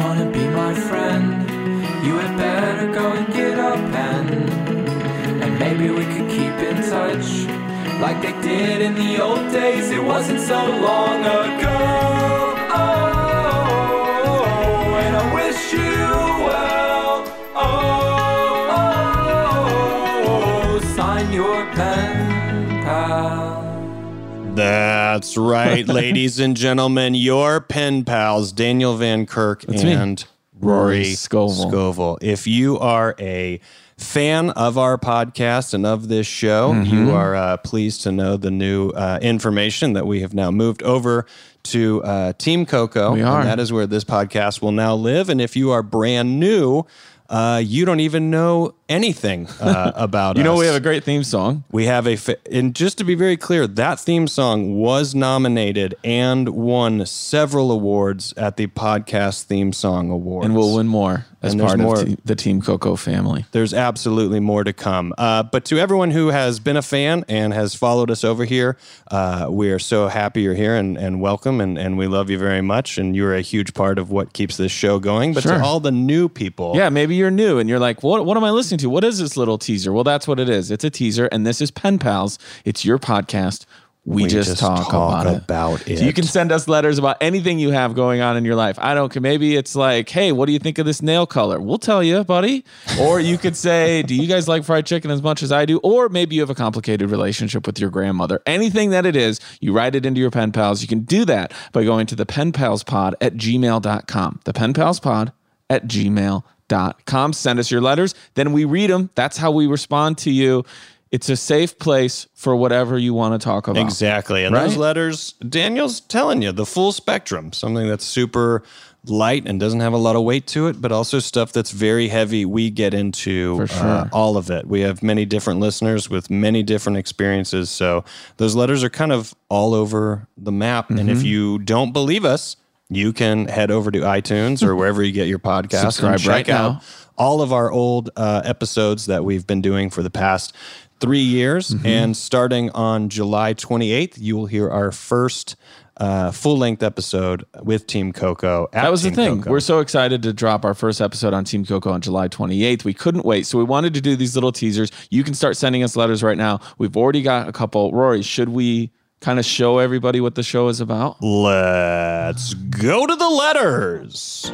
wanna be my friend, you had better go and get a pen. And maybe we could keep in touch like they did in the old days. It wasn't so long ago. Oh, and I wish you well. Oh, sign your pen pal. That's right, ladies and gentlemen, your pen pals, Daniel Van Kirk and Rory Scovel. If you are a fan of our podcast and of this show, you are pleased to know the new information that we have now moved over to Team Coco. We are. And that is where this podcast will now live. And if you are brand new, you don't even know anything about us. We have a great theme song. We have and just to be very clear, that theme song was nominated and won several awards at the Podcast Theme Song Awards. And we'll win more as part of the Team Coco family. There's absolutely more to come. But to everyone who has been a fan and has followed us over here, we are so happy you're here and welcome, and we love you very much. And you're a huge part of what keeps this show going. But Sure. to all the new people. Yeah, maybe you're new and you're like, what am I listening to? What is this little teaser? Well, that's what it is. It's a teaser, and this is Pen Pals. It's your podcast. We just talk about it. So you can send us letters about anything you have going on in your life. I don't care. Maybe it's like, hey, what do you think of this nail color? We'll tell you, buddy. Or you could say, do you guys like fried chicken as much as I do? Or maybe you have a complicated relationship with your grandmother. Anything that it is, you write it into your Pen Pals. You can do that by going to thepenpalspod@gmail.com. thepenpalspod@gmail.com. Send us your letters. Then we read them. That's how we respond to you. It's a safe place for whatever you want to talk about. Exactly. And those letters, Daniel's telling you the full spectrum, something that's super light and doesn't have a lot of weight to it, but also stuff that's very heavy. We get into For sure. all of it. We have many different listeners with many different experiences. So those letters are kind of all over the map. And if you don't believe us, you can head over to iTunes or wherever you get your podcast Subscribe and check right out now. all of our old episodes that we've been doing for the past 3 years. And starting on July 28th, you will hear our first full-length episode with Team Coco. That was Team the thing. Coco. We're so excited to drop our first episode on Team Coco on July 28th. We couldn't wait. So we wanted to do these little teasers. You can start sending us letters right now. We've already got a couple. Rory, should we kind of show everybody what the show is about? Let's go to the letters.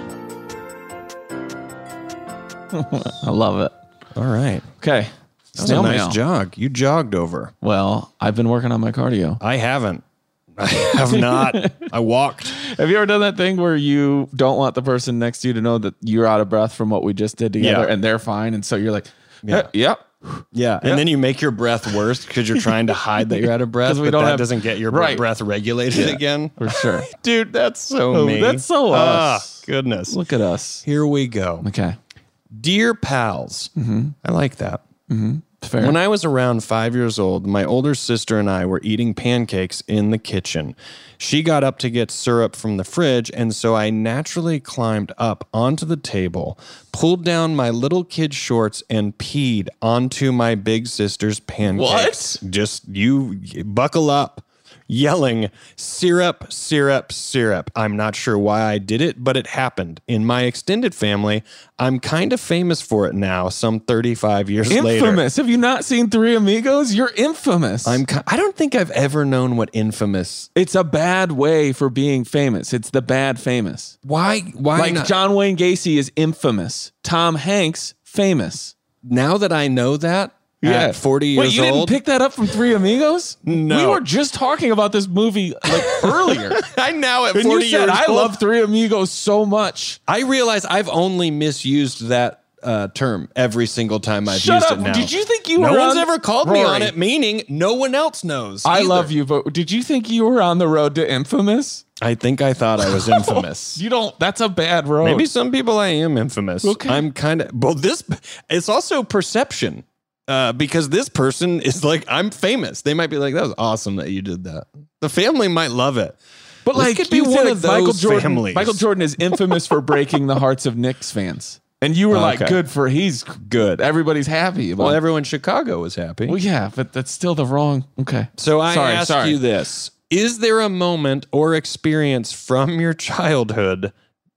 I love it. All right. Okay. That was a nice jog. You jogged over. Well, I've been working on my cardio. I haven't. I have not. I walked. Have you ever done that thing where you don't want the person next to you to know that you're out of breath from what we just did together and they're fine? And so you're like, yep. Yeah. And then you make your breath worse because you're trying to hide that you're out of breath, but that doesn't get your breath regulated again. For sure. Dude, that's so me. That's so us. Goodness. Look at us. Here we go. Okay. Dear pals. I like that. Fair. When I was around 5 years old, my older sister and I were eating pancakes in the kitchen. She got up to get syrup from the fridge, and so I naturally climbed up onto the table, pulled down my little kid shorts, and peed onto my big sister's pancakes. What? Just you buckle up. Yelling, syrup, syrup, syrup. I'm not sure why I did it, but it happened. In my extended family, I'm kind of famous for it now, some 35 years later. Infamous. Have you not seen Three Amigos? You're infamous. I don't think I've ever known what infamous. It's a bad way for being famous. It's the bad famous. Why Like not? John Wayne Gacy is infamous. Tom Hanks, famous. Now that I know that, at 40 years Wait, you old. didn't pick that up from Three Amigos? No. We were just talking about this movie like earlier. I'm now at And 40 you years said, I old. love Three Amigos so much. I realize I've only misused that term every single time I've Shut used up. it now. Did you think you were No one's on- ever called me on Rory. it, meaning no one else knows. I either. love you, but did you think you were on the road to infamous? I think I thought I was infamous. You don't. That's a bad road. Maybe some people I am infamous. Okay. I'm kind of, well, it's also perception. Because this person is like, I'm famous. They might be like, that was awesome that you did that. The family might love it. But This like, could be you one said, of Michael those Jordan. families. Michael Jordan is infamous for breaking the hearts of Knicks fans, and you were like, Okay. "Good for he's good. Everybody's happy." About Well, it. everyone in Chicago was happy. Well, yeah, but that's still the wrong. Okay. So I ask sorry. you this. Is there a moment or experience from your childhood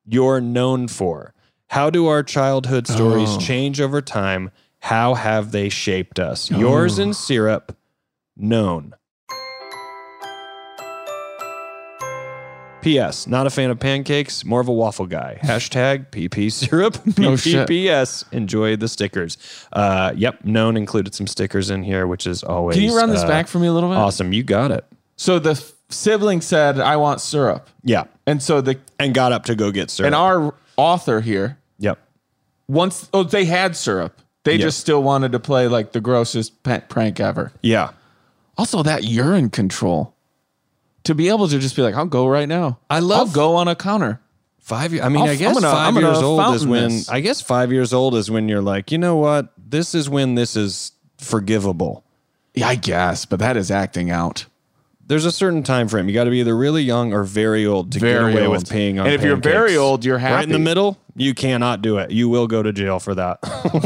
you're known for? How do our childhood stories change over time? How have they shaped us? Yours in syrup, known. P.S. Not a fan of pancakes, more of a waffle guy. Hashtag PP syrup, PPPS. Enjoy the stickers. Yep, known included some stickers in here, which is always... Can you run this back for me a little bit? Awesome, you got it. So the sibling said, I want syrup. Yeah. And so and got up to go get syrup. And our author here... Yep. They had syrup. They just still wanted to play like the grossest prank ever. Yeah. Also, that urine control. To be able to just be like, I'll go right now. I'll go on a counter. 5 years. I mean, I guess 5 years old is when. I guess 5 years old is when you're like, you know what? This is when this is forgivable. Yeah, I guess, but that is acting out. There's a certain time frame. You got to be either really young or very old to get away with peeing on. And if you're very old, you're happy. Right in the middle, you cannot do it. You will go to jail for that.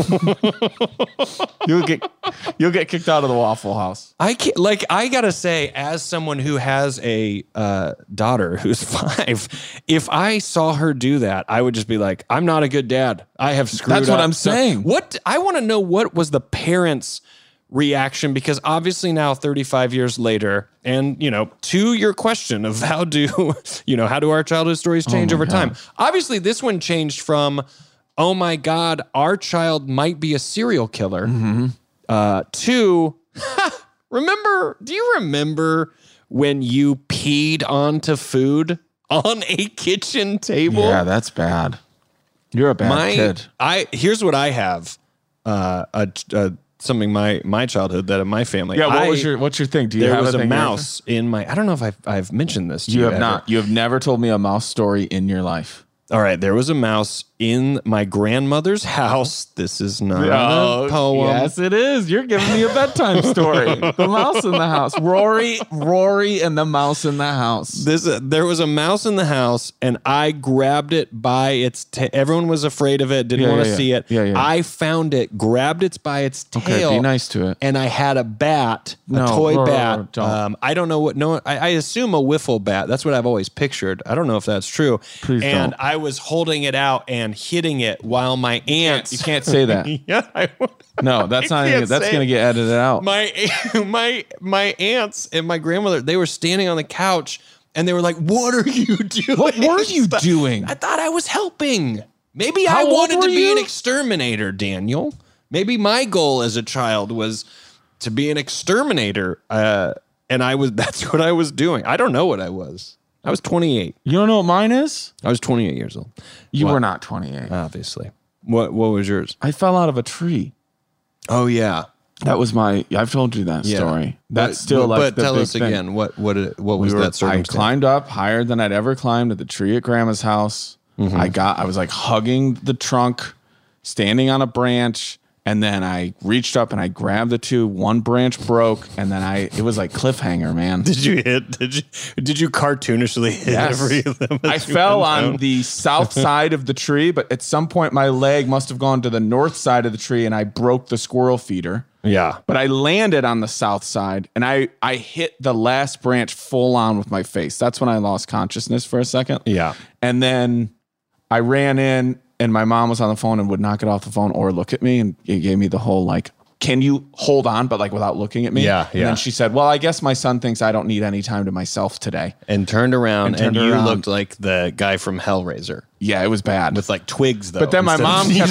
You'll get kicked out of the Waffle House. I gotta say, as someone who has a daughter who's 5, if I saw her do that, I would just be like, I'm not a good dad. I have screwed up. That's what I'm saying. What I want to know, what was the parents' reaction? Because obviously now 35 years later, and to your question of how do our childhood stories change over time? Obviously this one changed from, oh my God, our child might be a serial killer, to do you remember when you peed onto food on a kitchen table? Yeah, that's bad. You're a bad kid. Here's what I have. Something my childhood that in my family. Yeah, what's your thing? Do you there have was a mouse in my? I don't know if I've mentioned this to you. You have not. You have never told me a mouse story in your life. All right, there was a mouse in my grandmother's house. This is not a poem. Yes, it is. You're giving me a bedtime story. The mouse in the house. Rory and the mouse in the house. There was a mouse in the house, and I grabbed it by its tail. Everyone was afraid of it, didn't want to see it. Yeah. I found it, grabbed it by its tail. Okay, be nice to it. And I had a bat, a toy bat. Don't. I don't know what. No, I assume a wiffle bat. That's what I've always pictured. I don't know if that's true. Please don't. I was holding it out and hitting it while my aunts. You can't say that. Yeah, I would. No, that's not. That's going to get edited out. My aunts and my grandmother, they were standing on the couch and they were like, "What are you doing? What were you doing?" I thought I was helping. Maybe I wanted to be an exterminator, Daniel. Maybe my goal as a child was to be an exterminator, and that's what I was doing. I don't know what I was. I was 28. You don't know what mine is? I was 28 years old. You were not 28. Obviously. What was yours? I fell out of a tree. Oh, yeah. That was I've told you that story. That's still But tell us again, what was that circumstance? I climbed up higher than I'd ever climbed at the tree at Grandma's house. Mm-hmm. I was like hugging the trunk, standing on a branch. And then I reached up and I grabbed the two. One branch broke, and then it was like cliffhanger, man. Did you cartoonishly hit every of them? I fell on the south side of the tree, but at some point my leg must have gone to the north side of the tree, and I broke the squirrel feeder. Yeah. But I landed on the south side, and I hit the last branch full on with my face. That's when I lost consciousness for a second. Yeah. And then I ran in. And my mom was on the phone and would not get off the phone or look at me. And it gave me the whole, like, can you hold on, but like without looking at me? Yeah. And then she said, well, I guess my son thinks I don't need any time to myself today. And turned around and you looked like the guy from Hellraiser. Yeah, it was bad. With like twigs, though. But then my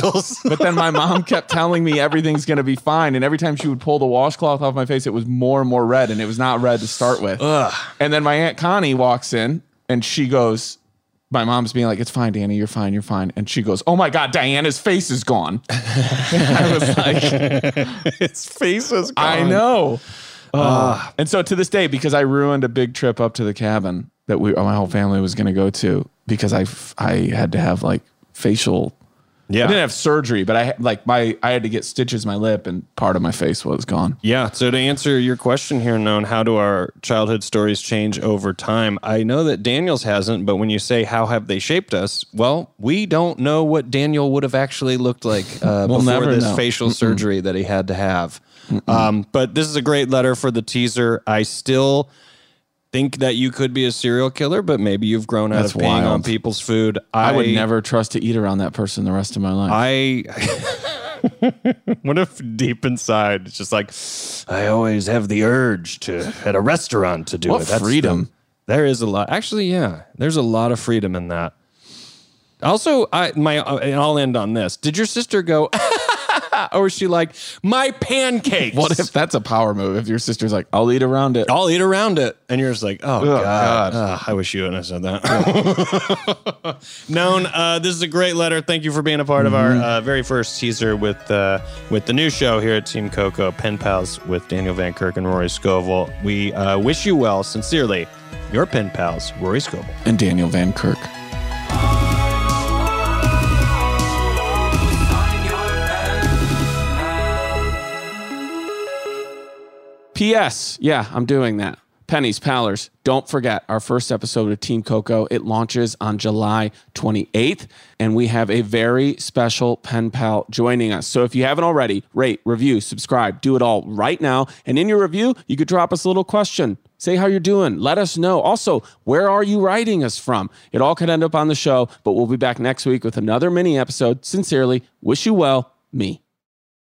mom kept telling me everything's going to be fine. And every time she would pull the washcloth off my face, it was more and more red. And it was not red to start with. Ugh. And then my Aunt Connie walks in and she goes, my mom's being like, it's fine, Danny, you're fine. And she goes, oh my God, Diana's face is gone. I was like, his face is gone. I know. And so to this day, because I ruined a big trip up to the cabin that my whole family was going to go to, because I had to have like facial. Yeah. I didn't have surgery, but I had to get stitches in my lip and part of my face was gone. Yeah. So to answer your question here, Known, how do our childhood stories change over time? I know that Daniel's hasn't, but when you say how have they shaped us, well, we don't know what Daniel would have actually looked like before this facial surgery that he had to have. But this is a great letter for the teaser. think that you could be a serial killer, but maybe you've grown out of peeing on people's food. I would never trust to eat around that person the rest of my life. What if deep inside it's just like, I always have the urge to at a restaurant to do it. That's freedom. There is a lot. Actually, yeah, there's a lot of freedom in that. Also, and I'll end on this. Did your sister go, or was she like, my pancakes? What if that's a power move? If your sister's like, I'll eat around it. I'll eat around it. And you're just like, oh, God. I wish you hadn't have said that. Known, this is a great letter. Thank you for being a part of our very first teaser with the new show here at Team Coco, Pen Pals with Daniel Van Kirk and Rory Scovel. We wish you well. Sincerely, your pen pals, Rory Scovel and Daniel Van Kirk. P.S. Yeah, I'm doing that. Pennies, Pallers, don't forget our first episode of Team Coco. It launches on July 28th, and we have a very special pen pal joining us. So if you haven't already, rate, review, subscribe, do it all right now. And in your review, you could drop us a little question. Say how you're doing. Let us know. Also, where are you writing us from? It all could end up on the show, but we'll be back next week with another mini episode. Sincerely, wish you well, me.